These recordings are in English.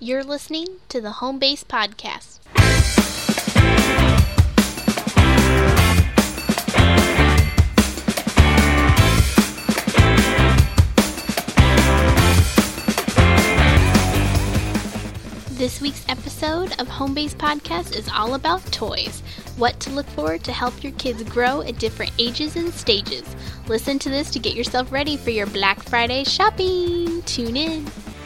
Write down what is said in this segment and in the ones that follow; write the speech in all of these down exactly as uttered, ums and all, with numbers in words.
You're listening to the Home Base Podcast. This week's episode of Home Base Podcast is all about toys. What to look for to help your kids grow at different ages and stages. Listen to this to get yourself ready for your Black Friday shopping. Tune in.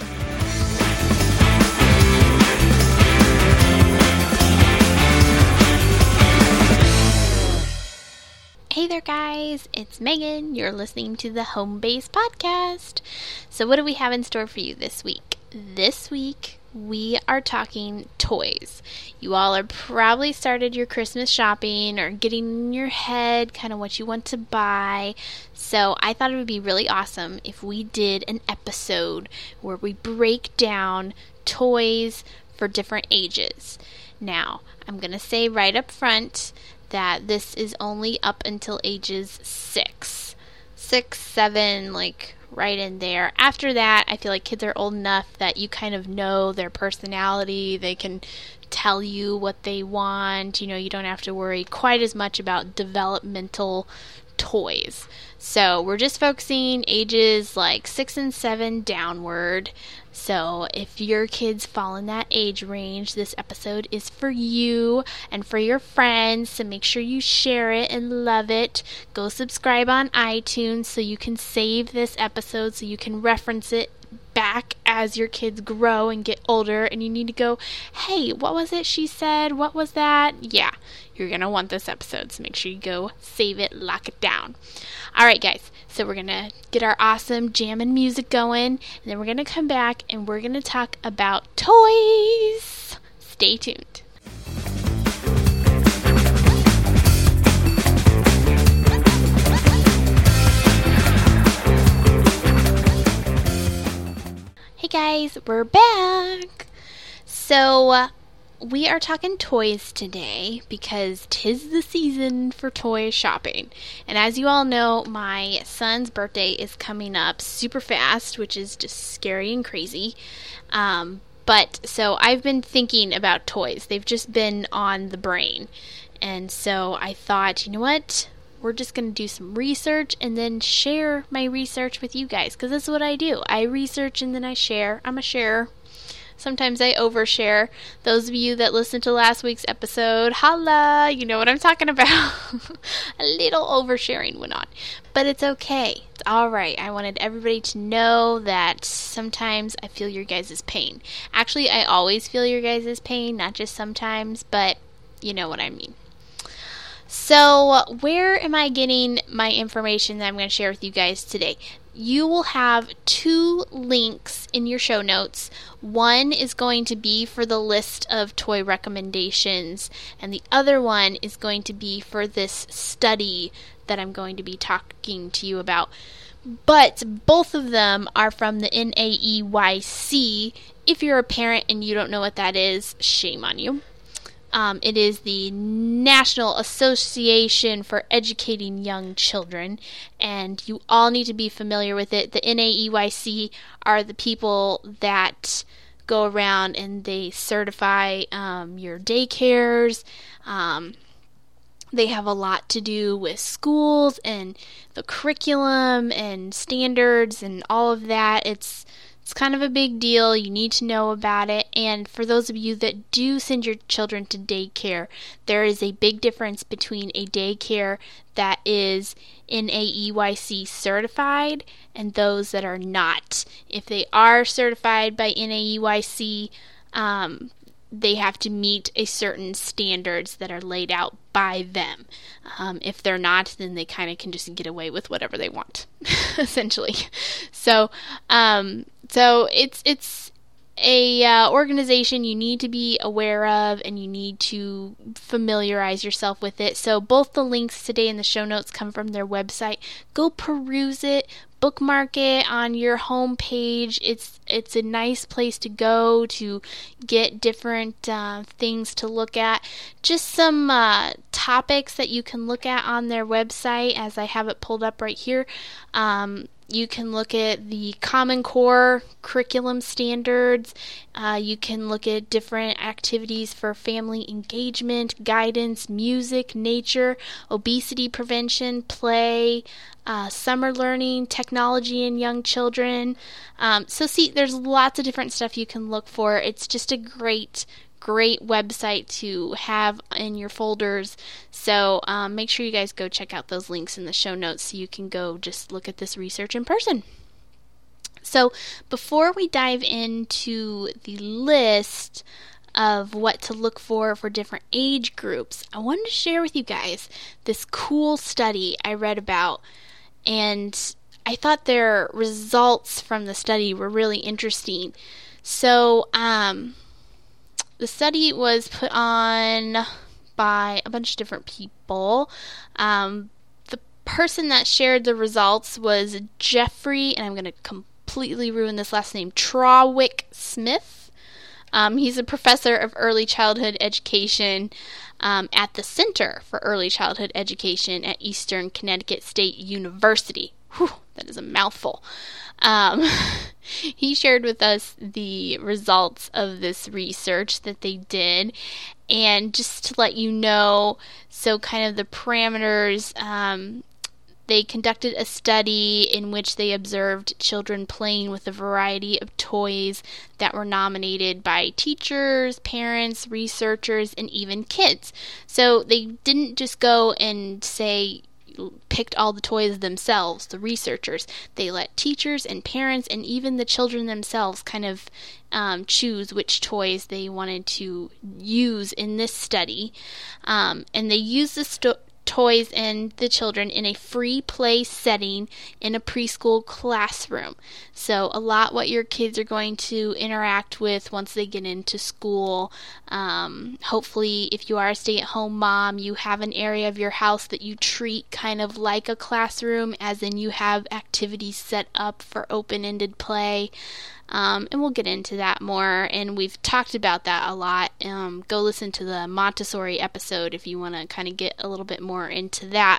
Hey there guys, it's Megan. You're listening to the Home Base Podcast. So what do we have in store for you this week? This week we are talking toys. You all are probably started your Christmas shopping or getting in your head kind of what you want to buy. So I thought it would be really awesome if we did an episode where we break down toys for different ages. Now, I'm going to say right up front that this is only up until ages six. Six, seven, like right in there. After that, I feel like kids are old enough that you kind of know their personality. They can tell you what they want. You know, you don't have to worry quite as much about developmental toys. So we're just focusing ages like six and seven downward. So if your kids fall in that age range, this episode is for you and for your friends. So make sure you share it and love it. Go subscribe on iTunes so you can save this episode so you can reference it back as your kids grow and get older and you need to go, hey, what was it she said? What was that? Yeah, you're going to want this episode, so make sure you go save it, lock it down. All right, guys, so we're going to get our awesome jamming music going, and then we're going to come back and we're going to talk about toys. Stay tuned. Hey guys, we're back. So uh, we are talking toys today because 'tis the season for toy shopping. And as you all know, my son's birthday is coming up super fast, which is just scary and crazy. Um, but so I've been thinking about toys. They've just been on the brain. And so I thought, you know what? We're just going to do some research and then share my research with you guys, because that's what I do. I research and then I share. I'm a sharer. Sometimes I overshare. Those of you that listened to last week's episode, holla, you know what I'm talking about. A little oversharing went on, but it's okay. It's all right. I wanted everybody to know that sometimes I feel your guys' pain. Actually, I always feel your guys' pain, not just sometimes, but you know what I mean. So, where am I getting my information that I'm going to share with you guys today? You will have two links in your show notes. One is going to be for the list of toy recommendations, and the other one is going to be for this study that I'm going to be talking to you about. But both of them are from the N A E Y C. If you're a parent and you don't know what that is, shame on you. Um, it is the National Association for Educating Young Children, and you all need to be familiar with it. The N A E Y C are the people that go around and they certify um, your daycares. Um, they have a lot to do with schools and the curriculum and standards and all of that. It's It's kind of a big deal. You need to know about it. And for those of you that do send your children to daycare, there is a big difference between a daycare that is N A E Y C certified and those that are not. If they are certified by N A E Y C, um, they have to meet a certain standards that are laid out by them. Um, if they're not, then they kind of can just get away with whatever they want, essentially. So, um, so it's it's a uh, organization you need to be aware of, and you need to familiarize yourself with it. So both the links today in the show notes come from their website. Go peruse it. Bookmark it on your home page. It's it's a nice place to go to get different uh, things to look at. Just some uh, topics that you can look at on their website, as I have it pulled up right here. Um, you can look at the Common Core curriculum standards. Uh, you can look at different activities for family engagement, guidance, music, nature, obesity prevention, play, uh, summer learning, technology in young children. Um, so see, there's lots of different stuff you can look for. It's just a great great website to have in your folders. So um, make sure you guys go check out those links in the show notes so you can go just look at this research in person. So before we dive into the list of what to look for for different age groups, I wanted to share with you guys this cool study I read about, and I thought their results from the study were really interesting. So, um, the study was put on by a bunch of different people. Um, the person that shared the results was Jeffrey, and I'm going to completely ruin this last name, Trawick Smith. Um, he's a professor of early childhood education um, at the Center for Early Childhood Education at Eastern Connecticut State University. Whew, that is a mouthful. Um, he shared with us the results of this research that they did, and just to let you know, so kind of the parameters, um, they conducted a study in which they observed children playing with a variety of toys that were nominated by teachers, parents, researchers, and even kids. So they didn't just go and say, picked all the toys themselves, the researchers. They let teachers and parents and even the children themselves kind of um, choose which toys they wanted to use in this study. Um, and they used the sto- toys and the children in a free play setting in a preschool classroom. So a lot what your kids are going to interact with once they get into school. Um, hopefully, if you are a stay-at-home mom, you have an area of your house that you treat kind of like a classroom, as in you have activities set up for open-ended play. Um, and we'll get into that more, and we've talked about that a lot. Um, go listen to the Montessori episode if you want to kind of get a little bit more into that.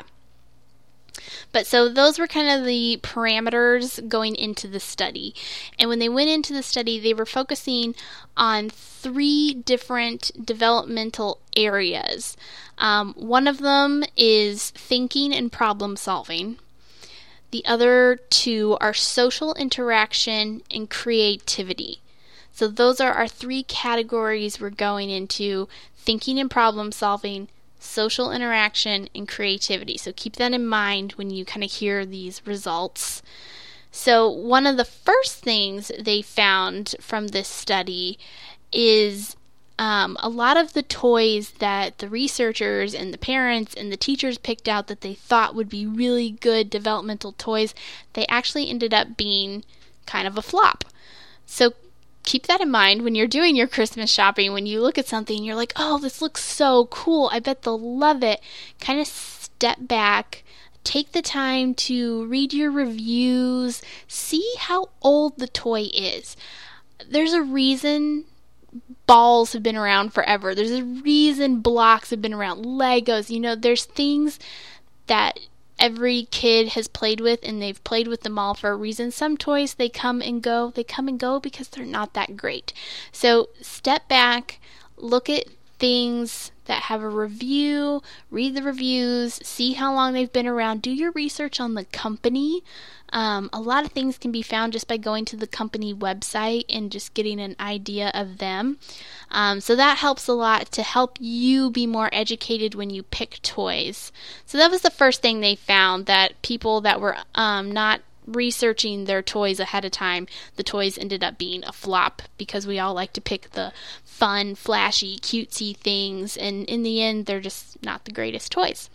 But so those were kind of the parameters going into the study. And when they went into the study, they were focusing on three different developmental areas. Um, one of them is thinking and problem solving. The other two are social interaction and creativity. So those are our three categories we're going into: thinking and problem solving, social interaction, and creativity. So keep that in mind when you kind of hear these results. So one of the first things they found from this study is Um, a lot of the toys that the researchers and the parents and the teachers picked out that they thought would be really good developmental toys, they actually ended up being kind of a flop. So keep that in mind when you're doing your Christmas shopping. When you look at something, you're like, oh, this looks so cool, I bet they'll love it. Kind of step back, take the time to read your reviews, see how old the toy is. There's a reason balls have been around forever. There's a reason blocks have been around. Legos, you know, there's things that every kid has played with, and they've played with them all for a reason. Some toys, they come and go. They come and go because they're not that great. So step back, look at things that have a review, read the reviews, see how long they've been around, do your research on the company. Um, a lot of things can be found just by going to the company website and just getting an idea of them. Um, so that helps a lot to help you be more educated when you pick toys. So that was the first thing they found, that people that were um, not researching their toys ahead of time, the toys ended up being a flop, because we all like to pick the fun, flashy, cutesy things, and in the end, they're just not the greatest toys.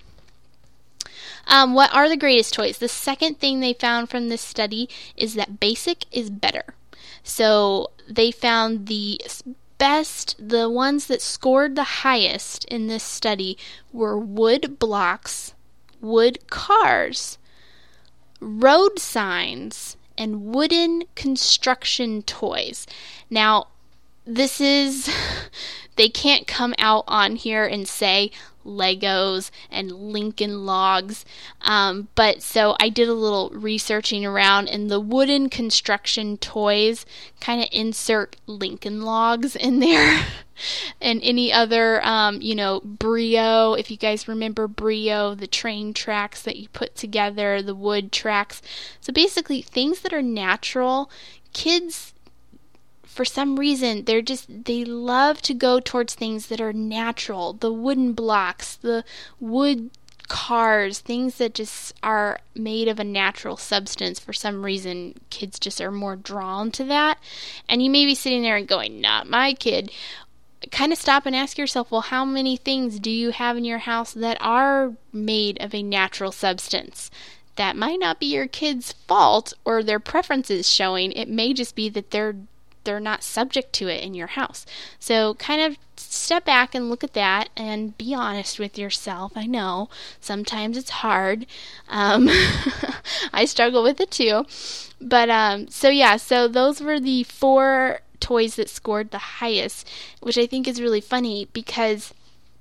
Um, what are the greatest toys? The second thing they found from this study is that basic is better. So they found the best, the ones that scored the highest in this study were wood blocks, wood cars, road signs, and wooden construction toys. Now, this is, they can't come out on here and say, Legos and Lincoln Logs. Um, but so I did a little researching around, and the wooden construction toys kind of insert Lincoln Logs in there. And any other, um, you know, Brio, if you guys remember Brio, the train tracks that you put together, the wood tracks. So basically, things that are natural, kids, for some reason, they're just, they love to go towards things that are natural. The wooden blocks, the wood cars, things that just are made of a natural substance. For some reason, kids just are more drawn to that. And you may be sitting there and going, not my kid. Kind of stop and ask yourself, well, how many things do you have in your house that are made of a natural substance? That might not be your kid's fault or their preferences showing. It may just be that they're they're not subject to it in your house. So kind of step back and look at that and be honest with yourself. I know sometimes it's hard. Um, I struggle with it too. But um, so yeah, so those were the four toys that scored the highest, which I think is really funny because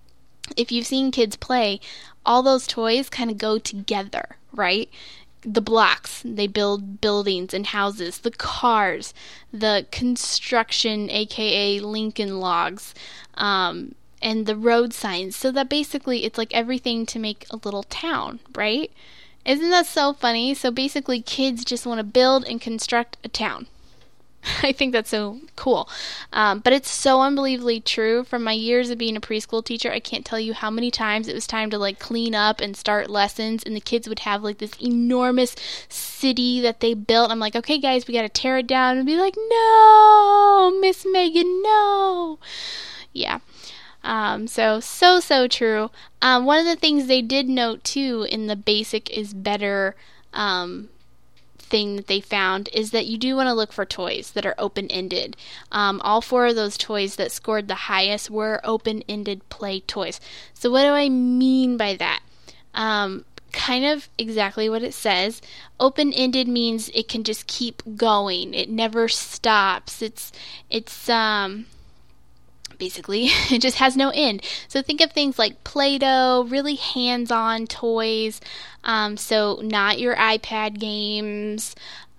if you've seen kids play, all those toys kind of go together, right? The blocks, they build buildings and houses. The cars, the construction, aka Lincoln Logs, um, and the road signs. So that basically it's like everything to make a little town, right? Isn't that so funny? So basically kids just want to build and construct a town. I think that's so cool. Um, but it's so unbelievably true. From my years of being a preschool teacher, I can't tell you how many times it was time to like clean up and start lessons, and the kids would have like this enormous city that they built. I'm like, okay guys, we got to tear it down, and be like, no, Miss Megan, no. Yeah. Um, so, so, so true. Um, one of the things they did note too in the Basic is Better um thing that they found is that you do want to look for toys that are open-ended. Um, all four of those toys that scored the highest were open-ended play toys. So what do I mean by that? Um, kind of exactly what it says. Open-ended means it can just keep going. It never stops. It's it's um basically it just has no end. So think of things like Play-Doh, really hands-on toys. Um, so not your iPad games,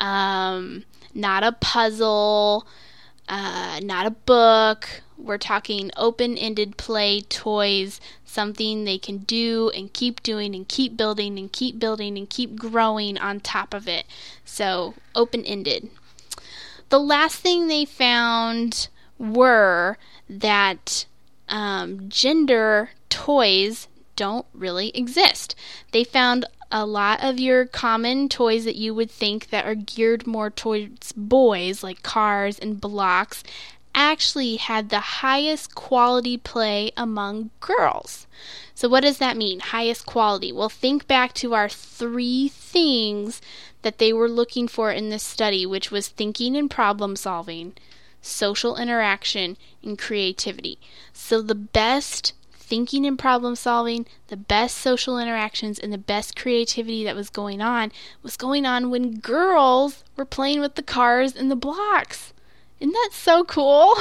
um, not a puzzle, uh, not a book. We're talking open-ended play toys, something they can do and keep doing and keep building and keep building and keep growing on top of it. So open-ended. The last thing they found were that um, gender toys don't really exist. They found a lot of your common toys that you would think that are geared more towards boys, like cars and blocks, actually had the highest quality play among girls. So what does that mean, highest quality? Well, think back to our three things that they were looking for in this study, which was thinking and problem solving, social interaction, and creativity. So the best thinking and problem solving, the best social interactions, and the best creativity that was going on was going on when girls were playing with the cars and the blocks. Isn't that so cool?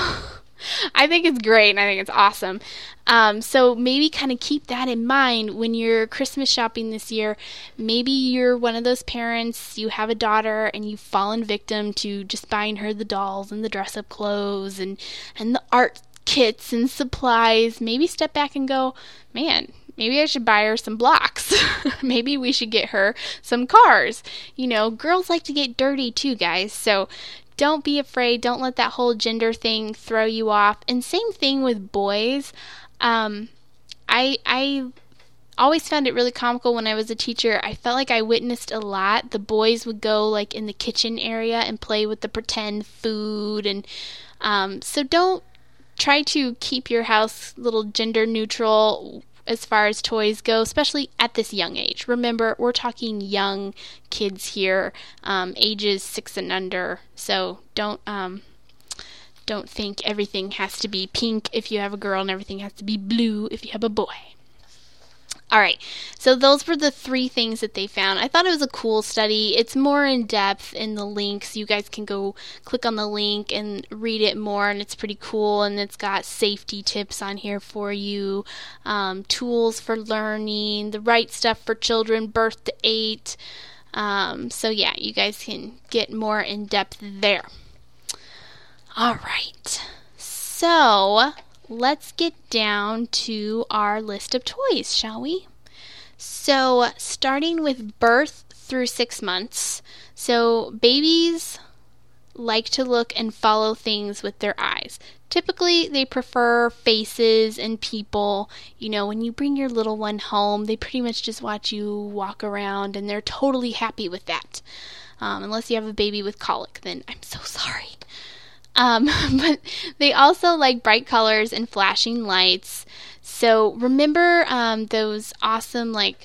I think it's great, and I think it's awesome. Um, so maybe kind of keep that in mind when you're Christmas shopping this year. Maybe you're one of those parents, you have a daughter, and you've fallen victim to just buying her the dolls and the dress-up clothes and, and the art kits and supplies. Maybe step back and go, man, maybe I should buy her some blocks. Maybe we should get her some cars. You know, girls like to get dirty too, guys. So don't be afraid. Don't let that whole gender thing throw you off. And same thing with boys. Um, I I always found it really comical when I was a teacher. I felt like I witnessed a lot. The boys would go like in the kitchen area and play with the pretend food. And um, so don't try to keep your house a little gender neutral as far as toys go, especially at this young age. Remember, we're talking young kids here, um, ages six and under. So don't um, don't think everything has to be pink if you have a girl and everything has to be blue if you have a boy. All right, so those were the three things that they found. I thought it was a cool study. It's more in depth in the link, so you guys can go click on the link and read it more, and it's pretty cool, and it's got safety tips on here for you, um, tools for learning, the right stuff for children, birth to eight. Um, so yeah, you guys can get more in depth there. All right, so let's get down to our list of toys, shall we? So, starting with birth through six months. So, babies like to look and follow things with their eyes. Typically, they prefer faces and people. You know, when you bring your little one home, they pretty much just watch you walk around, and they're totally happy with that. Um, unless you have a baby with colic, then I'm so sorry. Um, but they also like bright colors and flashing lights. So remember um, those awesome like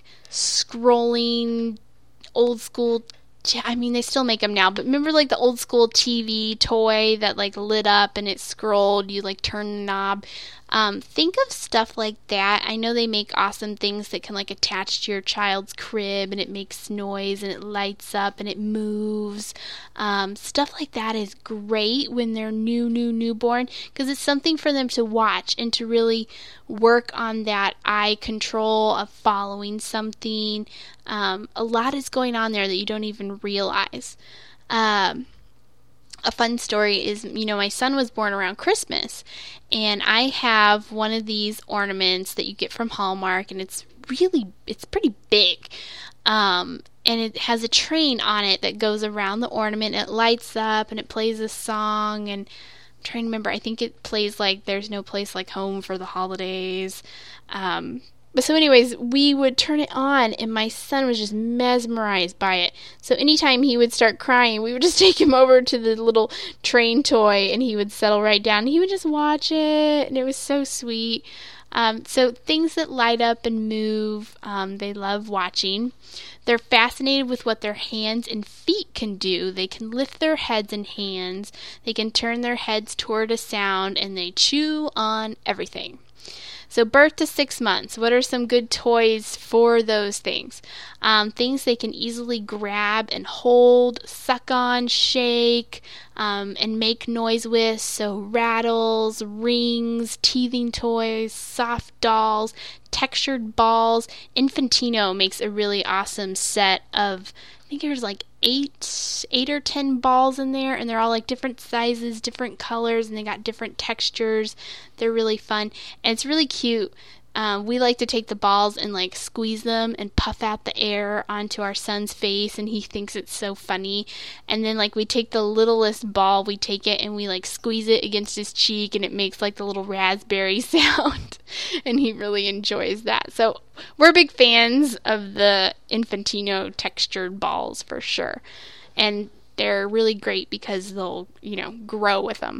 scrolling old school, I mean they still make them now, but remember like the old school T V toy that like lit up and it scrolled, you like turn the knob. Um, think of stuff like that. I know they make awesome things that can like attach to your child's crib and it makes noise and it lights up and it moves. Um, stuff like that is great when they're new, new, newborn, because it's something for them to watch and to really work on that eye control of following something. Um, a lot is going on there that you don't even realize. Um, A fun story is, you know, my son was born around Christmas, and I have one of these ornaments that you get from Hallmark, and it's really, it's pretty big, um, and it has a train on it that goes around the ornament, and it lights up, and it plays a song, and I'm trying to remember, I think it plays like There's No Place Like Home for the holidays. um, But so anyways, we would turn it on, and my son was just mesmerized by it. So anytime he would start crying, we would just take him over to the little train toy, and he would settle right down. And he would just watch it, and it was so sweet. Um, so things that light up and move, um, they love watching. They're fascinated with what their hands and feet can do. They can lift their heads and hands. They can turn their heads toward a sound, and they chew on everything. So birth to six months, what are some good toys for those things? Um, things they can easily grab and hold, suck on, shake, um, and make noise with. So rattles, rings, teething toys, soft dolls, textured balls. Infantino makes a really awesome set of, I think there's like eight, eight or ten balls in there, and they're all like different sizes, different colors, and they got different textures. They're really fun, and it's really cute. Um, we like to take the balls and like squeeze them and puff out the air onto our son's face, and he thinks it's so funny. And then like we take the littlest ball, we take it and we like squeeze it against his cheek, and it makes like the little raspberry sound, and he really enjoys that. So we're big fans of the Infantino textured balls for sure, and they're really great because they'll, you know, grow with them.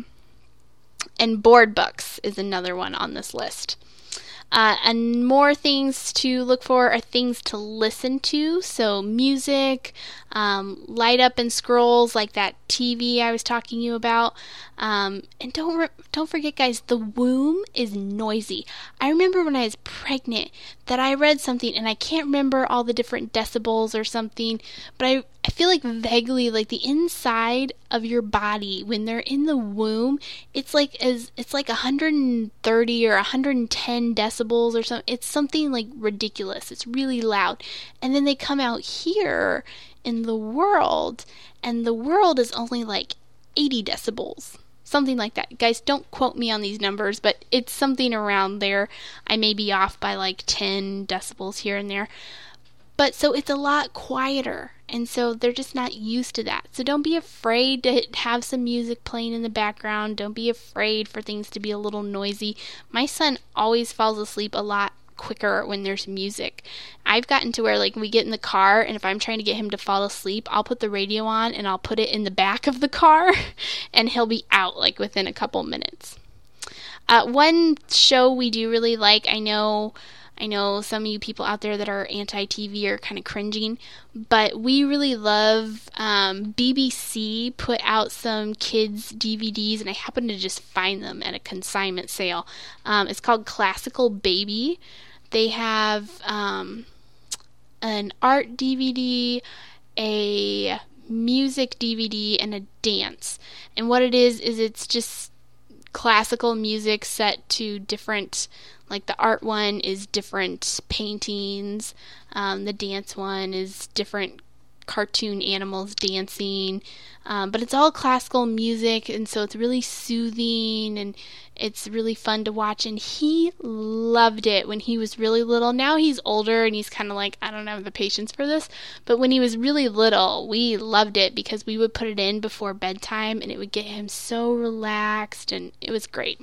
And board books is another one on this list. Uh, and more things to look for are things to listen to. So music, um, light up and scrolls like that T V I was talking to you about. Um, and don't re- don't forget, guys, the womb is noisy. I remember when I was pregnant that I read something, and I can't remember all the different decibels or something, but I, I feel like vaguely like the inside of your body when they're in the womb, it's like as it's like one hundred thirty or one hundred ten decibels or something. It's something like ridiculous. It's really loud. And then they come out here in the world, and the world is only like eighty decibels. Something like that. Guys, don't quote me on these numbers, but it's something around there. I may be off by like ten decibels here and there. But so it's a lot quieter, and so they're just not used to that. So don't be afraid to have some music playing in the background. Don't be afraid for things to be a little noisy. My son always falls asleep a lot quicker when there's music. I've gotten to where like we get in the car, and if I'm trying to get him to fall asleep, I'll put the radio on and I'll put it in the back of the car and he'll be out like within a couple minutes. Uh, one show we do really like, I know I know some of you people out there that are anti-T V are kind of cringing, but we really love um, B B C put out some kids' D V Ds, and I happened to just find them at a consignment sale. Um, it's called Classical Baby. They have um, an art D V D, a music D V D, and a dance. And what it is, is it's just classical music set to different, like the art one is different paintings, um, the dance one is different cartoon animals dancing, um, but it's all classical music, and so it's really soothing and it's really fun to watch. And he loved it when he was really little. Now he's older and he's kind of like, I don't have the patience for this, but when he was really little, we loved it because we would put it in before bedtime and it would get him so relaxed, and it was great.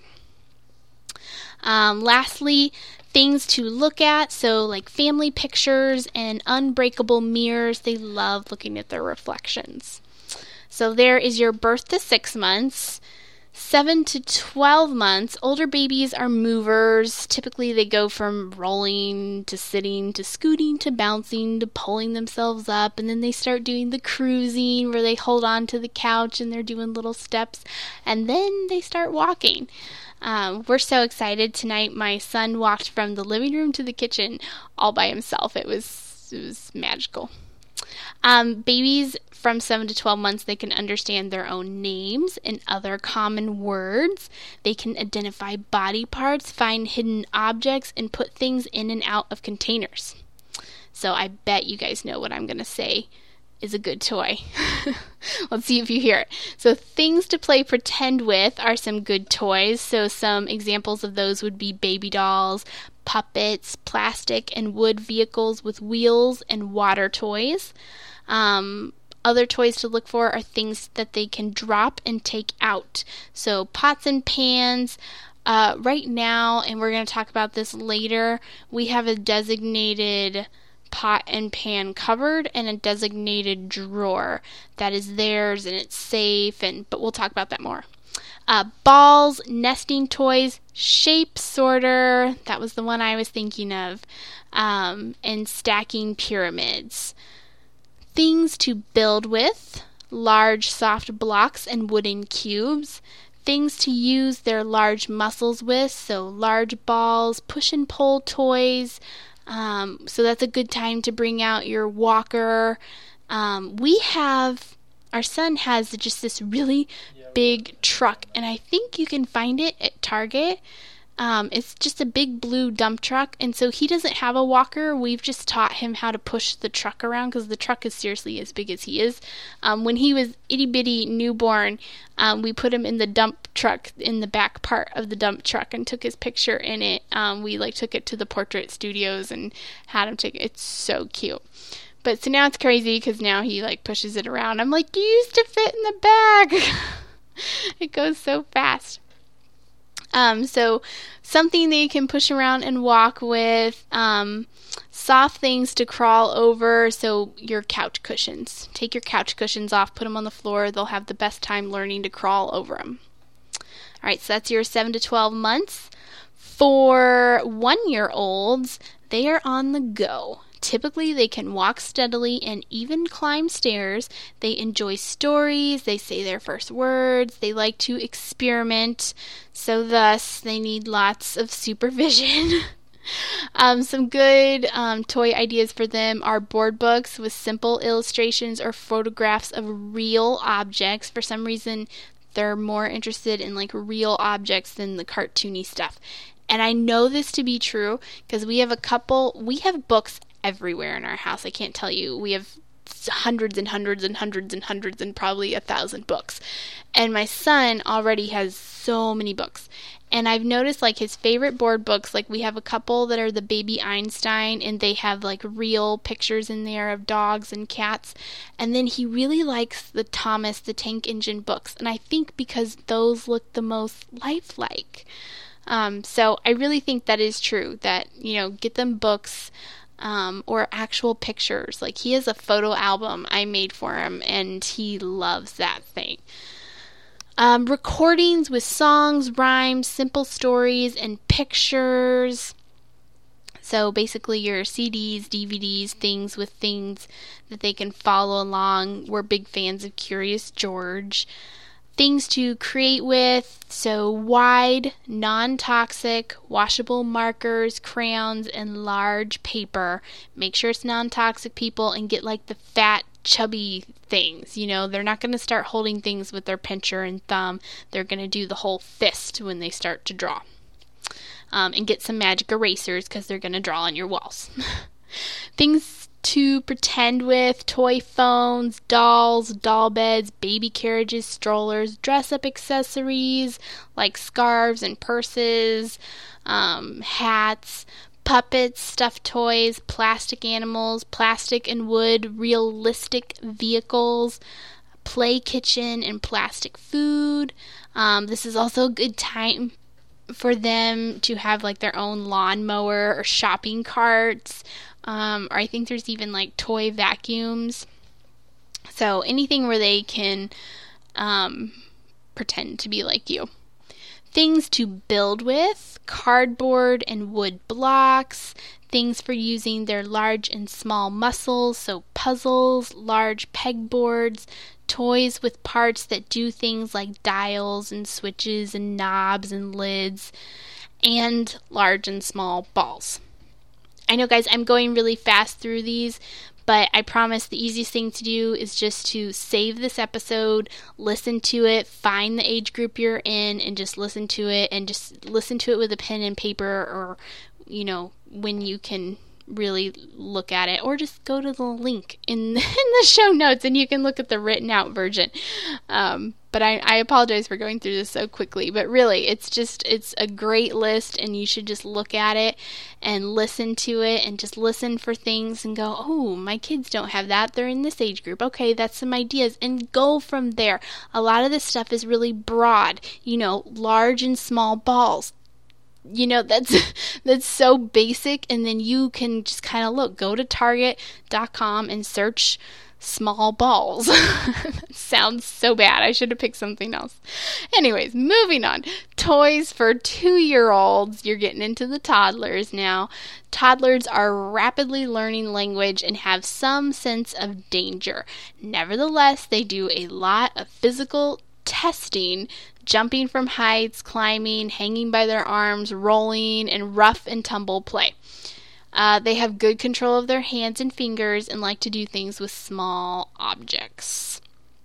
Um, lastly, things to look at, so like family pictures and unbreakable mirrors. They love looking at their reflections. So there is your birth to six months. seven to twelve months, older babies are movers. Typically they go from rolling to sitting to scooting to bouncing to pulling themselves up, and then they start doing the cruising where they hold on to the couch and they're doing little steps, and then they start walking. Um, we're so excited tonight. My son walked from the living room to the kitchen all by himself. It was it was magical. Um, babies from seven to twelve months, they can understand their own names and other common words. They can identify body parts, find hidden objects, and put things in and out of containers. So I bet you guys know what I'm going to say is a good toy. Let's see if you hear it. So things to play pretend with are some good toys. So some examples of those would be baby dolls, puppets, plastic and wood vehicles with wheels, and water toys. Um, other toys to look for are things that they can drop and take out. So pots and pans. Uh, right now, and we're going to talk about this later, we have a designated pot and pan cupboard and a designated drawer that is theirs and it's safe, and but we'll talk about that more. Uh, balls, nesting toys, shape sorter, that was the one I was thinking of, um, and stacking pyramids. Things to build with, large soft blocks and wooden cubes. Things to use their large muscles with, so large balls, push and pull toys. Um, so that's a good time to bring out your walker. Um, we have, our son has just this really big truck, and I think you can find it at Target. Um, it's just a big blue dump truck, and so he doesn't have a walker. We've just taught him how to push the truck around because the truck is seriously as big as he is. Um, when he was itty bitty newborn, um, we put him in the dump truck, in the back part of the dump truck, and took his picture in it. Um, we like took it to the portrait studios and had him take it. It's so cute. But so now it's crazy because now he like pushes it around. I'm like, you used to fit in the bag. It goes so fast. Um, so something that you can push around and walk with, um, soft things to crawl over, so your couch cushions. Take your couch cushions off, put them on the floor. They'll have the best time learning to crawl over them. All right, so that's your seven to twelve months. For one-year-olds, they are on the go. Typically, they can walk steadily and even climb stairs. They enjoy stories. They say their first words. They like to experiment. So thus, they need lots of supervision. um, some good um, toy ideas for them are board books with simple illustrations or photographs of real objects. For some reason, they're more interested in like real objects than the cartoony stuff. And I know this to be true because we have a couple, we have books everywhere in our house. I can't tell you. We have hundreds and hundreds and hundreds and hundreds and probably a thousand books. And my son already has so many books. And I've noticed like his favorite board books, like we have a couple that are the Baby Einstein, and they have like real pictures in there of dogs and cats. And then he really likes the Thomas the Tank Engine books. And I think because those look the most lifelike. Um, so I really think that is true, that, you know, get them books um, or actual pictures. Like he has a photo album I made for him, and he loves that thing. Um, recordings with songs, rhymes, simple stories, and pictures. So basically your C Ds, D V Ds, things with things that they can follow along. We're big fans of Curious George. Things to create with, so wide, non-toxic, washable markers, crayons, and large paper. Make sure it's non-toxic, people, and get like the fat, chubby things. You know, they're not going to start holding things with their pincher and thumb. They're going to do the whole fist when they start to draw. Um, and get some magic erasers because they're going to draw on your walls. Things to pretend with, toy phones, dolls, doll beds, baby carriages, strollers, dress-up accessories like scarves and purses, um, hats, puppets, stuffed toys, plastic animals, plastic and wood, realistic vehicles, play kitchen, and plastic food. Um, this is also a good time for them to have like their own lawnmower or shopping carts. Um, or I think there's even like toy vacuums. So anything where they can um, pretend to be like you. Things to build with, cardboard and wood blocks, things for using their large and small muscles, so puzzles, large pegboards, toys with parts that do things like dials and switches and knobs and lids, and large and small balls. I know, guys, I'm going really fast through these, but I promise the easiest thing to do is just to save this episode, listen to it, find the age group you're in, and just listen to it, and just listen to it with a pen and paper, or, you know, when you can really look at it, or just go to the link in, in the show notes and you can look at the written out version. Um, but I, I apologize for going through this so quickly, but really it's just, it's a great list, and you should just look at it and listen to it and just listen for things and go, oh, my kids don't have that. They're in this age group. Okay, that's some ideas, and go from there. A lot of this stuff is really broad, you know, large and small balls. You know, that's that's so basic, and then you can just kind of look, go to target dot com and search small balls. That sounds so bad. I should have picked something else. Anyways, moving on. Toys for two-year-olds. You're getting into the toddlers now. Toddlers are rapidly learning language and have some sense of danger. Nevertheless, they do a lot of physical testing, jumping from heights, climbing, hanging by their arms, rolling, and rough and tumble play. Uh, they have good control of their hands and fingers and like to do things with small objects.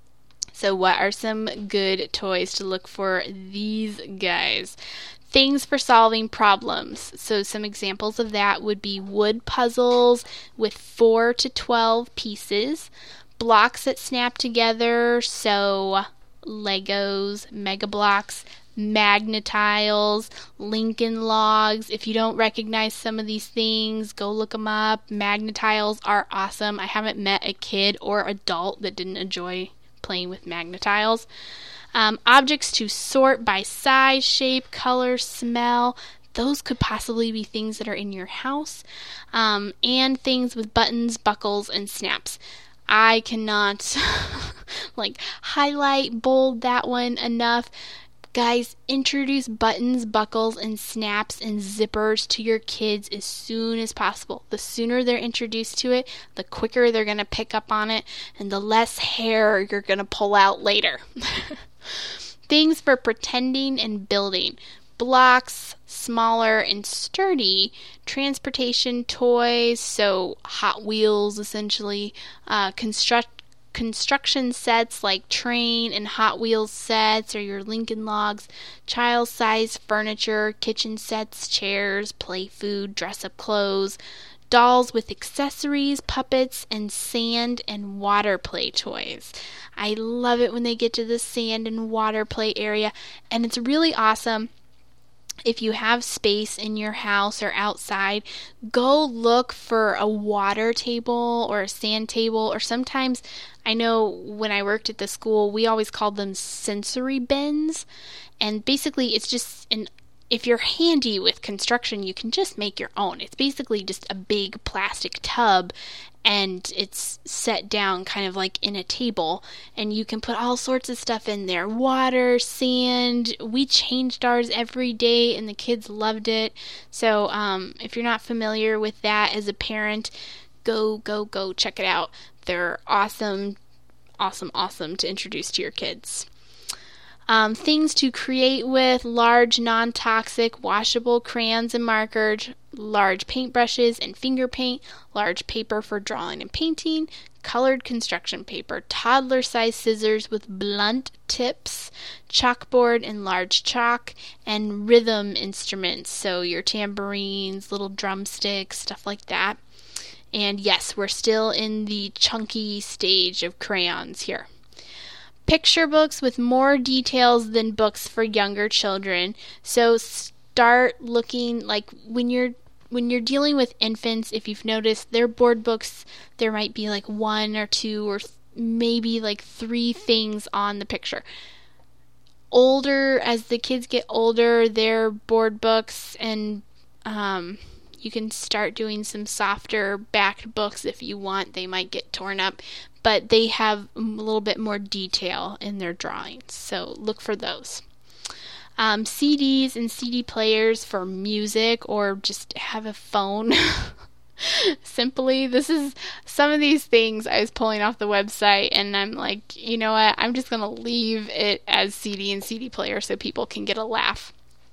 So what are some good toys to look for these guys? Things for solving problems. So some examples of that would be wood puzzles with four to twelve pieces, blocks that snap together, so Legos, Mega Bloks, Magna-Tiles, Lincoln Logs. If you don't recognize some of these things, go look them up. Magna-Tiles are awesome. I haven't met a kid or adult that didn't enjoy playing with Magna-Tiles. Um, objects to sort by size, shape, color, smell. Those could possibly be things that are in your house. Um, and things with buttons, buckles, and snaps. I cannot like highlight, bold that one enough. Guys, introduce buttons, buckles, and snaps and zippers to your kids as soon as possible. The sooner they're introduced to it, the quicker they're going to pick up on it, and the less hair you're going to pull out later. Things for pretending and building. Blocks, smaller and sturdy, transportation toys, so Hot Wheels essentially, uh, construct construction sets like train and Hot Wheels sets, or your Lincoln Logs, child-sized furniture, kitchen sets, chairs, play food, dress-up clothes, dolls with accessories, puppets, and sand and water play toys. I love it when they get to the sand and water play area, and it's really awesome. If you have space in your house or outside, go look for a water table or a sand table, or sometimes, I know when I worked at the school, we always called them sensory bins, and basically it's just an if you're handy with construction, you can just make your own. It's basically just a big plastic tub, and it's set down kind of like in a table, and you can put all sorts of stuff in there. Water, sand. We changed ours every day, and the kids loved it. So um, if you're not familiar with that as a parent, go, go, go check it out. They're awesome, awesome, awesome to introduce to your kids. Um, things to create with: large non-toxic washable crayons and markers, large paintbrushes and finger paint, large paper for drawing and painting, colored construction paper, toddler-sized scissors with blunt tips, chalkboard and large chalk, and rhythm instruments, so your tambourines, little drumsticks, stuff like that. And yes, we're still in the chunky stage of crayons here. Picture books with more details than books for younger children. So start looking, like when you're when you're dealing with infants, if you've noticed, their board books, there might be like one or two or th- maybe like three things on the picture. Older, as the kids get older, their board books, and um, you can start doing some softer backed books if you want. They might get torn up, but they have a little bit more detail in their drawings, so look for those. Um, C Ds and C D players for music, or just have a phone. Simply, this is some of these things I was pulling off the website, and I'm like, you know what, I'm just going to leave it as C D and C D player so people can get a laugh.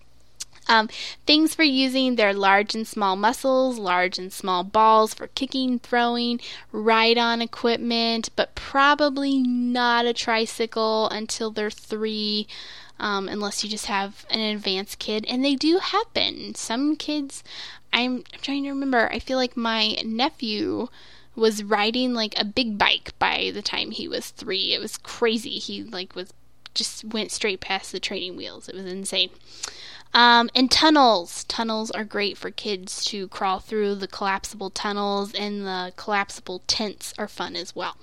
Um, things for using their large and small muscles, large and small balls for kicking, throwing, ride-on equipment, but probably not a tricycle until they're three, um, unless you just have an advanced kid, and they do happen. Some kids, I'm, I'm trying to remember, I feel like my nephew was riding like a big bike by the time he was three. It was crazy. He like was just went straight past the training wheels. It was insane. Um, and tunnels. Tunnels are great for kids to crawl through. The collapsible tunnels and the collapsible tents are fun as well.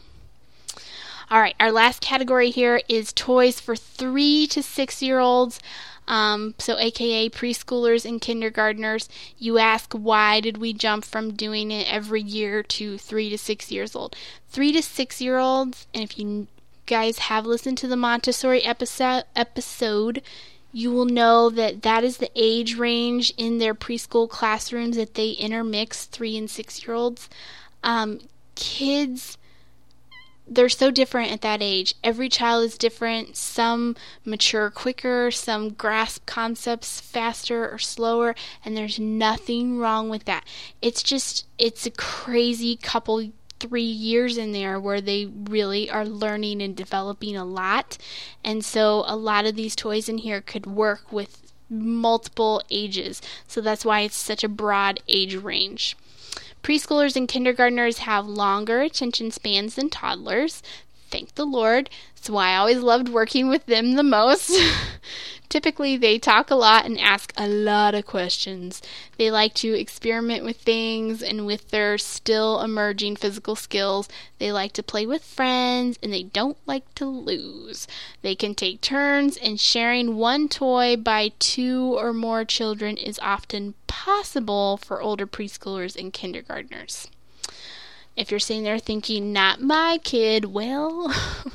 All right, our last category here is toys for three to six year olds. Um, so A K A preschoolers and kindergartners. You ask, why did we jump from doing it every year to three to six years old? Three to six year olds, and if you guys have listened to the Montessori episode, episode you will know that that is the age range in their preschool classrooms that they intermix three and six year olds. Um, kids, they're so different at that age. Every child is different. Some mature quicker, some grasp concepts faster or slower, and there's nothing wrong with that. It's just, it's a crazy couple three years in there where they really are learning and developing a lot. And so a lot of these toys in here could work with multiple ages. So that's why it's such a broad age range. Preschoolers and kindergartners have longer attention spans than toddlers. Thank the Lord. That's why I always loved working with them the most. Typically, they talk a lot and ask a lot of questions. They like to experiment with things, and with their still emerging physical skills, they like to play with friends, and they don't like to lose. They can take turns, and sharing one toy by two or more children is often possible for older preschoolers and kindergartners. If you're sitting there thinking, not my kid, well,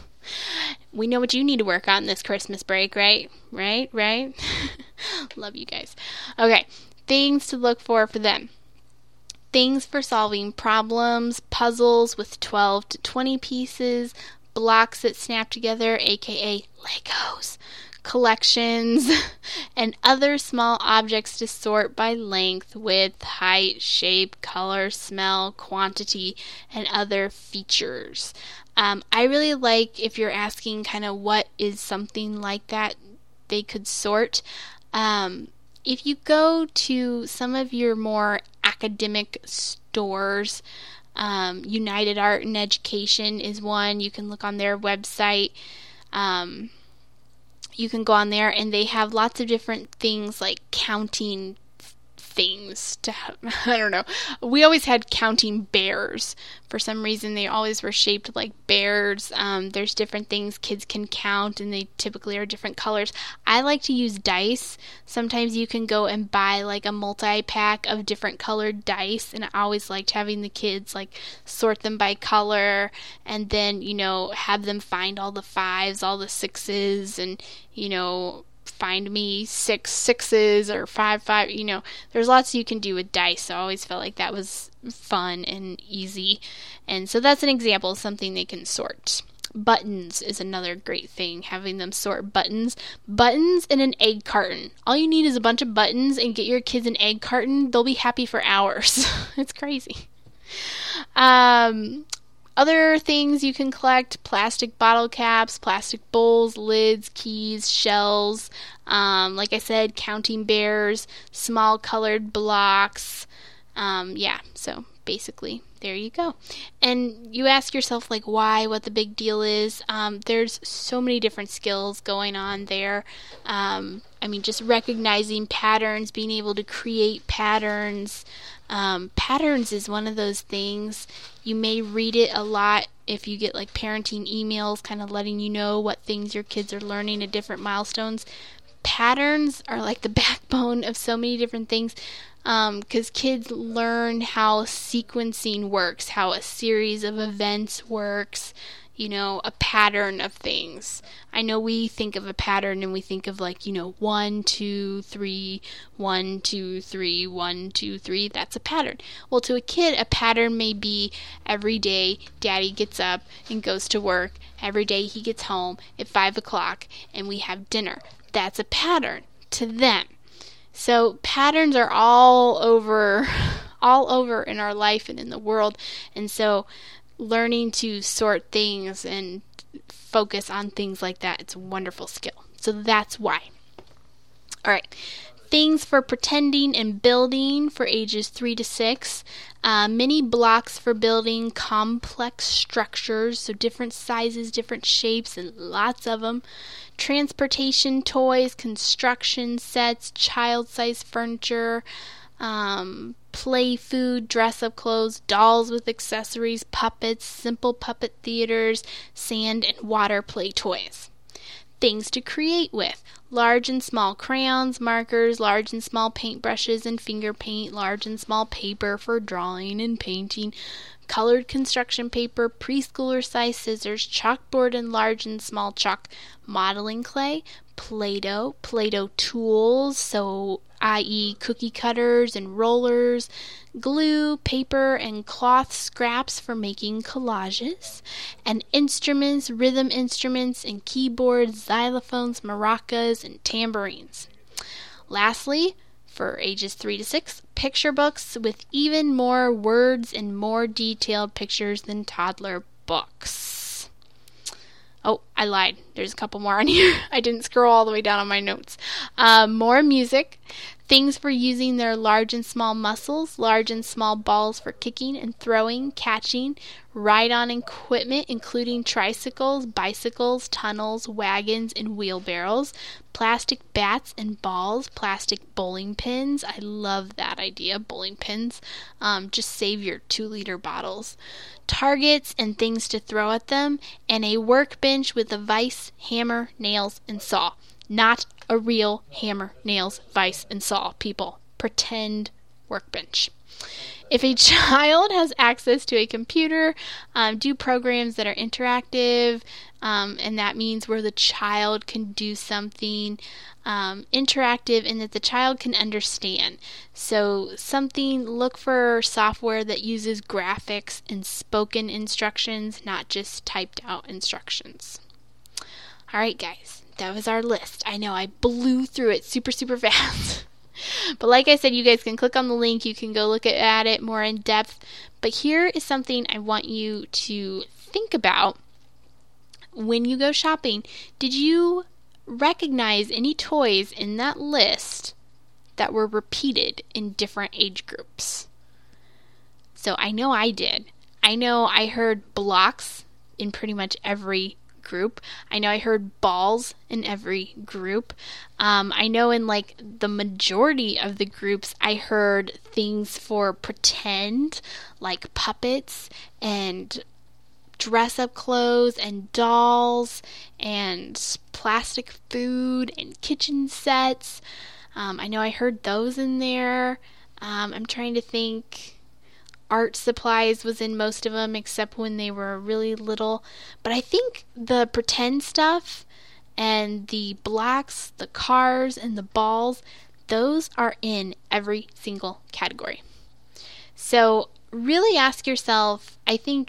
we know what you need to work on this Christmas break, right? Right? Right? Love you guys. Okay, things to look for for them. Things for solving problems, puzzles with twelve to twenty pieces, blocks that snap together, aka Legos, collections, and other small objects to sort by length, width, height, shape, color, smell, quantity, and other features. Um, I really like, if you're asking kind of what is something like that they could sort, um, if you go to some of your more academic stores, um, United Art and Education is one. You can look on their website. Um, you can go on there, and they have lots of different things like counting things to have, I don't know. We always had counting bears. For some reason, they always were shaped like bears. Um, there's different things kids can count, and they typically are different colors. I like to use dice. Sometimes you can go and buy like a multi-pack of different colored dice, and I always liked having the kids like sort them by color, and then, you know, have them find all the fives, all the sixes, and, you know, find me six sixes or five five, you know, there's lots you can do with dice. So I always felt like that was fun and easy. And so that's an example of something they can sort. Buttons is another great thing, having them sort buttons. Buttons in an egg carton. All you need is a bunch of buttons and get your kids an egg carton. They'll be happy for hours. It's crazy. Um, other things you can collect: plastic bottle caps, plastic bowls, lids, keys, shells. Um, like I said, counting bears, small colored blocks. Um, yeah, so basically, there you go. And you ask yourself, like, why, what the big deal is. Um, there's so many different skills going on there. Um, I mean, just recognizing patterns, being able to create patterns. Um, patterns is one of those things. You may read it a lot if you get like parenting emails kind of letting you know what things your kids are learning at different milestones. Patterns are like the backbone of so many different things. Because um, kids learn how sequencing works, how a series of events works, you know, a pattern of things. I know we think of a pattern and we think of like, you know, one, two, three, one, two, three, one, two, three. That's a pattern. Well, to a kid, a pattern may be every day Daddy gets up and goes to work. Every day he gets home at five o'clock and we have dinner. That's a pattern to them. So patterns are all over, all over in our life and in the world. And so learning to sort things and focus on things like that, it's a wonderful skill. So that's why. All right. Things for pretending and building for ages three to six. Uh, mini blocks for building complex structures, so different sizes, different shapes, and lots of them. Transportation toys, construction sets, child-sized furniture, um, play food, dress-up clothes, dolls with accessories, puppets, simple puppet theaters, sand and water play toys. Things to create with: large and small crayons, markers, large and small paintbrushes and finger paint, large and small paper for drawing and painting, colored construction paper, preschooler size scissors, chalkboard and large and small chalk, modeling clay, Play-Doh, Play-Doh tools, so that is cookie cutters and rollers, glue, paper, and cloth scraps for making collages, and instruments, rhythm instruments, and keyboards, xylophones, maracas, and tambourines. Lastly, for ages three to six, picture books with even more words and more detailed pictures than toddler books. Oh, I lied. There's a couple more on here. I didn't scroll all the way down on my notes. Uh, more music. Things for using their large and small muscles, large and small balls for kicking and throwing, catching, ride-on equipment, including tricycles, bicycles, tunnels, wagons, and wheelbarrows, plastic bats and balls, plastic bowling pins. I love that idea, bowling pins. Um, just save your two-liter bottles. Targets and things to throw at them, and a workbench with a vise, hammer, nails, and saw. Not a real hammer, nails, vise, and saw, people. Pretend workbench. If a child has access to a computer, um, do programs that are interactive, um, and that means where the child can do something um, interactive and that the child can understand. So something, look for software that uses graphics and spoken instructions, not just typed out instructions. All right, guys. That was our list. I know I blew through it super, super fast. But like I said, you guys can click on the link. You can go look at it more in depth. But here is something I want you to think about when you go shopping. Did you recognize any toys in that list that were repeated in different age groups? So I know I did. I know I heard blocks in pretty much every group. I know I heard balls in every group. Um, I know in like the majority of the groups I heard things for pretend, like puppets and dress-up clothes and dolls and plastic food and kitchen sets. Um, I know I heard those in there. Um, I'm trying to think. Art supplies was in most of them, except when they were really little. But I think the pretend stuff and the blocks, the cars, and the balls, those are in every single category. So really ask yourself, I think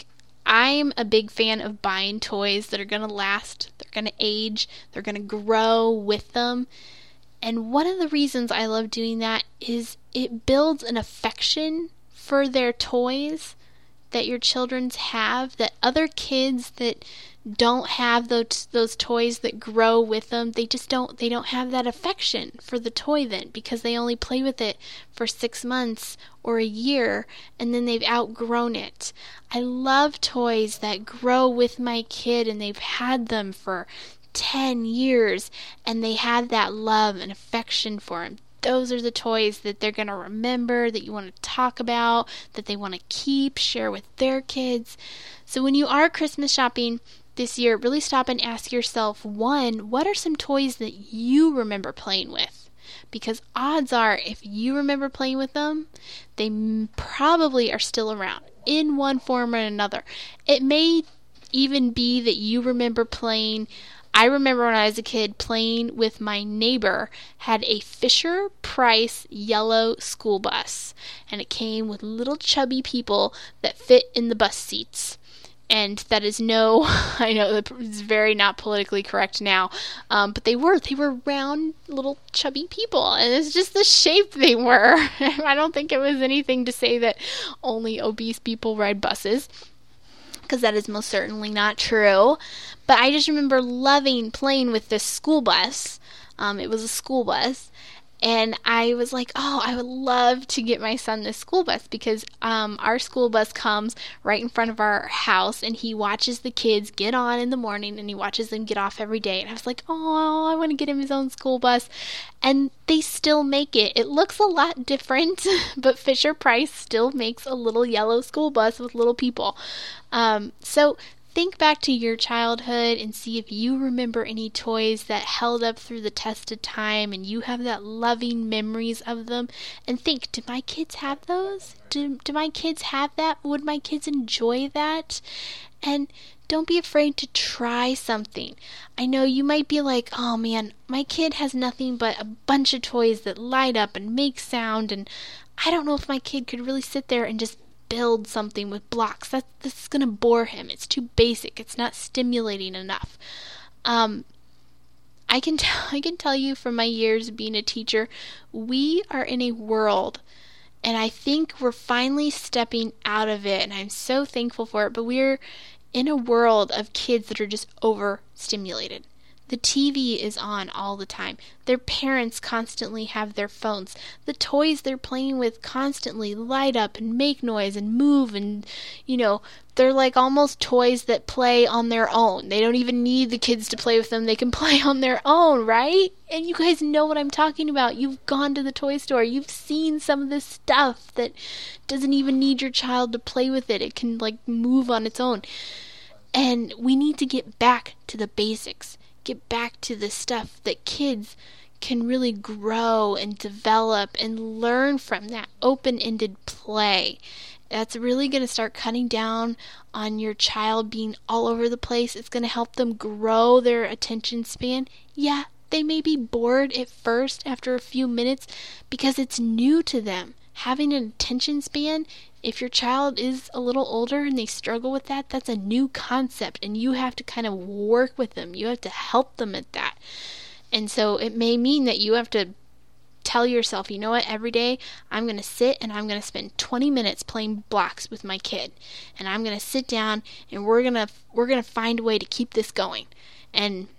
I'm a big fan of buying toys that are going to last, they're going to age, they're going to grow with them. And one of the reasons I love doing that is it builds an affection for their toys that your children's have, that other kids that don't have those those toys that grow with them, they just don't they don't have that affection for the toy then, because they only play with it for six months or a year and then they've outgrown it. I love toys that grow with my kid and they've had them for ten years and they have that love and affection for them. Those are the toys that they're going to remember, that you want to talk about, that they want to keep, share with their kids. So when you are Christmas shopping this year, really stop and ask yourself, one, what are some toys that you remember playing with? Because odds are, if you remember playing with them, they probably are still around in one form or another. It may even be that you remember playing. I remember when I was a kid playing with my neighbor, had a Fisher-Price yellow school bus, and it came with little chubby people that fit in the bus seats. And that is no, I know that is very not politically correct now, um, but they were, they were round little chubby people, and it's just the shape they were. I don't think it was anything to say that only obese people ride buses, because that is most certainly not true. But I just remember loving playing with this school bus. Um, it was a school bus. And I was like, oh, I would love to get my son this school bus, because um, our school bus comes right in front of our house, and he watches the kids get on in the morning, and he watches them get off every day. And I was like, oh, I want to get him his own school bus. And they still make it. It looks a lot different, but Fisher-Price still makes a little yellow school bus with little people. Um, so think back to your childhood and see if you remember any toys that held up through the test of time and you have that loving memories of them. And think, do my kids have those? Do, do my kids have that? Would my kids enjoy that? And don't be afraid to try something. I know you might be like, oh man, my kid has nothing but a bunch of toys that light up and make sound, and I don't know if my kid could really sit there and just build something with blocks. That this is going to bore him. It's too basic. It's not stimulating enough. Um, I can tell I can tell you from my years being a teacher, we are in a world, and I think we're finally stepping out of it, and I'm so thankful for it, but we're in a world of kids that are just overstimulated. The T V is on all the time. Their parents constantly have their phones. The toys they're playing with constantly light up and make noise and move, and, you know, they're like almost toys that play on their own. They don't even need the kids to play with them. They can play on their own, right? And you guys know what I'm talking about. You've gone to the toy store. You've seen some of this stuff that doesn't even need your child to play with it. It can, like, move on its own. And we need to get back to the basics. Get back to the stuff that kids can really grow and develop and learn from, that open-ended play. That's really going to start cutting down on your child being all over the place. It's going to help them grow their attention span. Yeah, they may be bored at first after a few minutes because it's new to them. Having an attention span, if your child is a little older and they struggle with that, that's a new concept, and you have to kind of work with them. You have to help them at that. And so it may mean that you have to tell yourself, you know what, every day I'm going to sit and I'm going to spend twenty minutes playing blocks with my kid. And I'm going to sit down and we're going to we're going to find a way to keep this going. And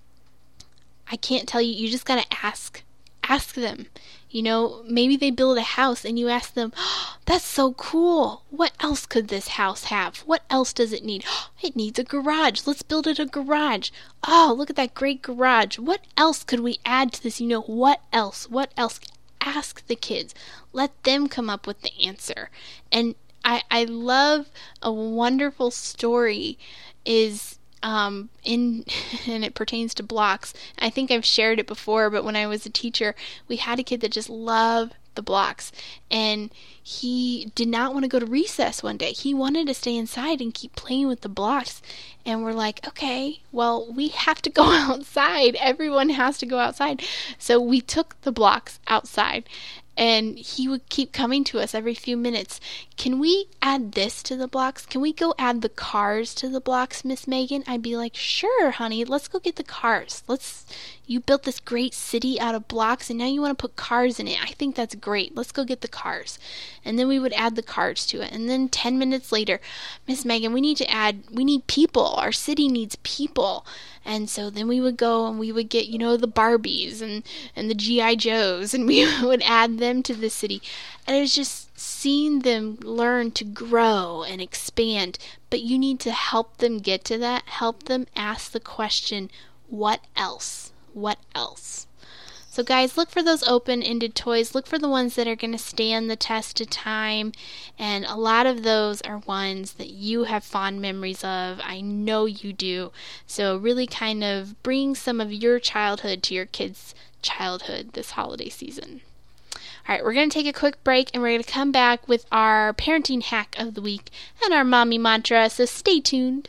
I can't tell you, you just got to ask. Ask them. You know, maybe they build a house and you ask them, oh, that's so cool. What else could this house have? What else does it need? Oh, it needs a garage. Let's build it a garage. Oh, look at that great garage. What else could we add to this? You know, what else? What else? Ask the kids. Let them come up with the answer. And I, I love a wonderful story is Um, in and it pertains to blocks. I think I've shared it before, but when I was a teacher, we had a kid that just loved the blocks, and he did not want to go to recess one day. He wanted to stay inside and keep playing with the blocks, and we're like, okay, well, we have to go outside. Everyone has to go outside. So we took the blocks outside, And he would keep coming to us every few minutes. Can we add this to the blocks? Can we go add the cars to the blocks, Miss Megan? I'd be like, sure, honey, let's go get the cars. Let's, you built this great city out of blocks and now you want to put cars in it. I think that's great. Let's go get the cars. And then we would add the cars to it. And then ten minutes later, Miss Megan, we need to add, we need people. Our city needs people. And so then we would go and we would get, you know, the Barbies and, and the G I Joes, and we would add them to the city. And it was just seeing them learn to grow and expand. But you need to help them get to that. Help them ask the question, what else? What else? So guys, look for those open-ended toys. Look for the ones that are going to stand the test of time. And a lot of those are ones that you have fond memories of. I know you do. So really kind of bring some of your childhood to your kids' childhood this holiday season. All right, we're going to take a quick break and we're going to come back with our parenting hack of the week and our mommy mantra. So stay tuned.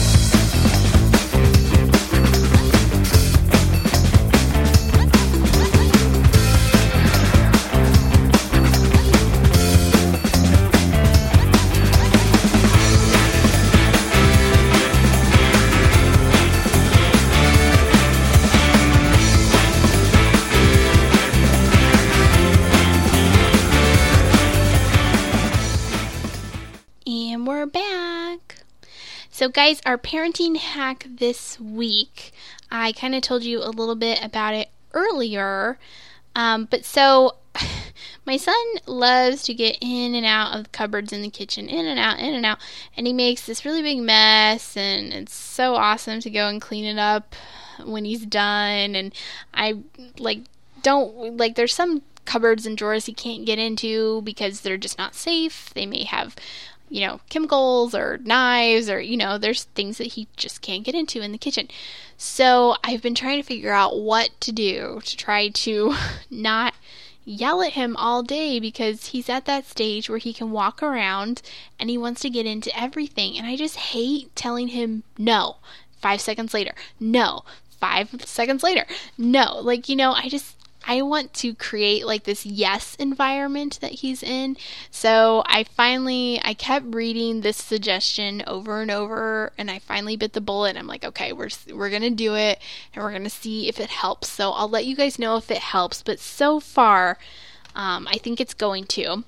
And we're back. So guys, our parenting hack this week, I kind of told you a little bit about it earlier, um, but so my son loves to get in and out of the cupboards in the kitchen, in and out, in and out, and he makes this really big mess, and it's so awesome to go and clean it up when he's done. And I like don't like there's some cupboards and drawers he can't get into because they're just not safe. They may have, you know, chemicals or knives, or, you know, there's things that he just can't get into in the kitchen. So I've been trying to figure out what to do to try to not yell at him all day, because he's at that stage where he can walk around and he wants to get into everything. And I just hate telling him no. Five seconds later, no. Five seconds later, no. Like, you know, I just, I want to create like this yes environment that he's in. So I finally, I kept reading this suggestion over and over, and I finally bit the bullet. I'm like, okay, we're we're gonna do it, and we're gonna see if it helps. So I'll let you guys know if it helps. But so far, um, I think it's going to.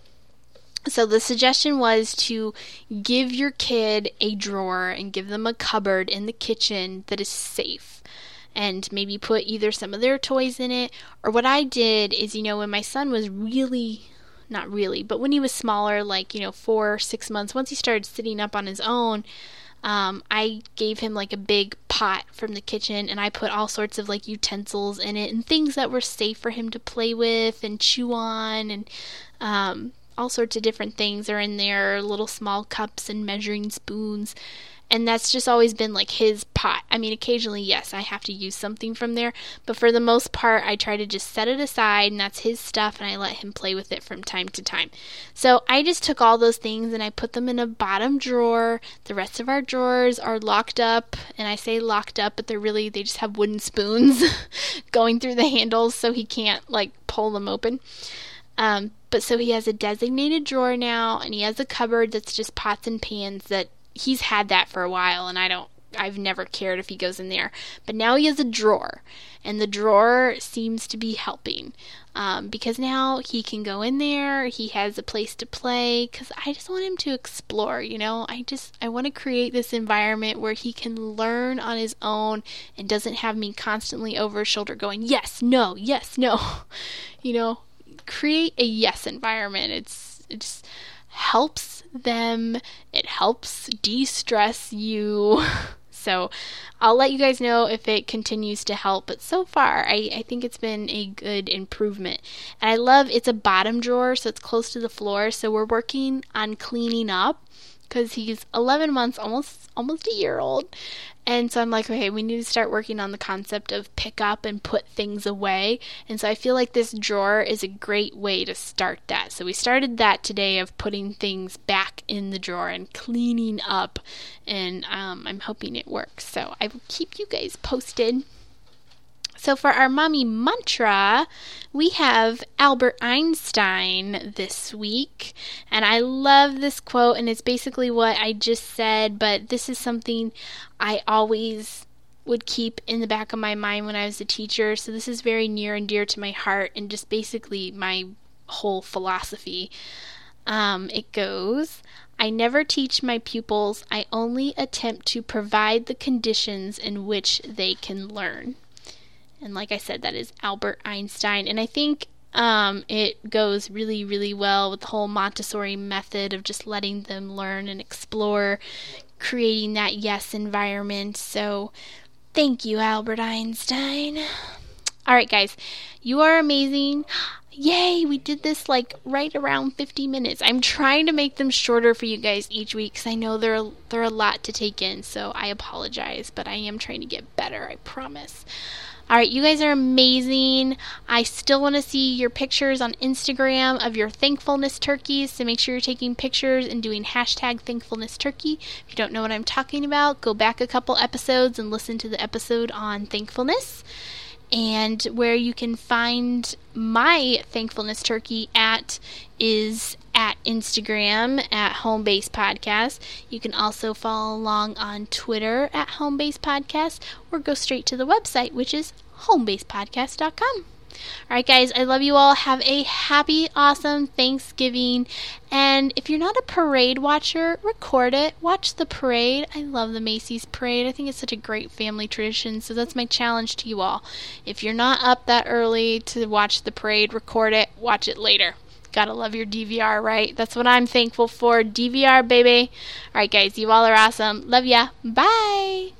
So the suggestion was to give your kid a drawer and give them a cupboard in the kitchen that is safe. And maybe put either some of their toys in it, or what I did is, you know, when my son was really, not really, but when he was smaller, like, you know, four, six months, once he started sitting up on his own, um, I gave him like a big pot from the kitchen, and I put all sorts of like utensils in it and things that were safe for him to play with and chew on, and um, all sorts of different things are in there, little small cups and measuring spoons. And that's just always been like his pot. I mean, occasionally, yes, I have to use something from there. But for the most part, I try to just set it aside, and that's his stuff, and I let him play with it from time to time. So I just took all those things and I put them in a bottom drawer. The rest of our drawers are locked up. And I say locked up, but they're really, they just have wooden spoons going through the handles so he can't like pull them open. Um, but so he has a designated drawer now, and he has a cupboard that's just pots and pans that he's had that for a while, and I don't, I've never cared if he goes in there. But now he has a drawer, and the drawer seems to be helping, um, because now he can go in there, he has a place to play, because I just want him to explore, you know, I just, I want to create this environment where he can learn on his own and doesn't have me constantly over his shoulder going, yes, no, yes, no, you know, create a yes environment. It's, it's, helps them, it helps de-stress you. So I'll let you guys know if it continues to help, but so far I, I think it's been a good improvement. And I love, it's a bottom drawer, so it's close to the floor, so we're working on cleaning up because he's eleven months, almost almost a year old. And so I'm like, okay, we need to start working on the concept of pick up and put things away. And so I feel like this drawer is a great way to start that. So we started that today of putting things back in the drawer and cleaning up. And um, I'm hoping it works. So I will keep you guys posted. So for our mommy mantra, we have Albert Einstein this week. And I love this quote, and it's basically what I just said, but this is something I always would keep in the back of my mind when I was a teacher. So this is very near and dear to my heart and just basically my whole philosophy. Um, it goes, I never teach my pupils. I only attempt to provide the conditions in which they can learn. And like I said, that is Albert Einstein. And I think um, it goes really, really well with the whole Montessori method of just letting them learn and explore, creating that yes environment. So thank you, Albert Einstein. All right, guys, you are amazing. Yay, we did this like right around fifty minutes. I'm trying to make them shorter for you guys each week because I know they're, they're a lot to take in. So I apologize, but I am trying to get better, I promise. All right, you guys are amazing. I still want to see your pictures on Instagram of your thankfulness turkeys, so make sure you're taking pictures and doing hashtag thankfulness turkey. If you don't know what I'm talking about, go back a couple episodes and listen to the episode on thankfulness. And where you can find my thankfulness turkey at is at Instagram at Homebase Podcast. You can also follow along on Twitter at Homebase Podcast, or go straight to the website, which is homebase podcast dot com. Alright guys, I love you all. Have a happy, awesome Thanksgiving. And if you're not a parade watcher, record it. Watch the parade. I love the Macy's parade. I think it's such a great family tradition. So that's my challenge to you all. If you're not up that early to watch the parade, record it. Watch it later. Gotta love your D V R, right? That's what I'm thankful for. D V R, baby. Alright guys, you all are awesome. Love ya. Bye.